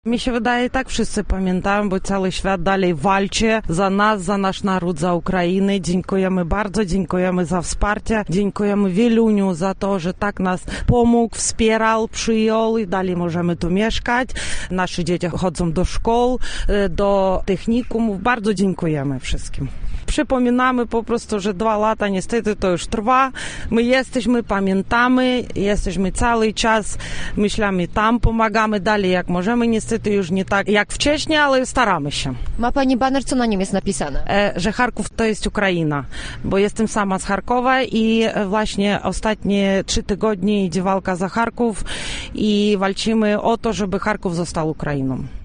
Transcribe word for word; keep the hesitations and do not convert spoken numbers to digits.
Mi się wydaje, tak wszyscy pamiętają, bo cały świat dalej walczy za nas, za nasz naród, za Ukrainę. Dziękujemy bardzo, dziękujemy za wsparcie, dziękujemy Wieluniu za to, że tak nas pomógł, wspierał, przyjął i dalej możemy tu mieszkać. Nasze dzieci chodzą do szkół, do technikumów. Bardzo dziękujemy wszystkim. Przypominamy po prostu, że dwa lata niestety to już trwa. My jesteśmy, pamiętamy, jesteśmy cały czas, myślami tam, pomagamy dalej jak możemy. Niestety już nie tak jak wcześniej, ale staramy się. Ma pani baner, co na nim jest napisane? E, że Charków to jest Ukraina, bo jestem sama z Charkowa i właśnie ostatnie trzy tygodnie idzie walka za Charków i walczymy o to, żeby Charków został Ukrainą.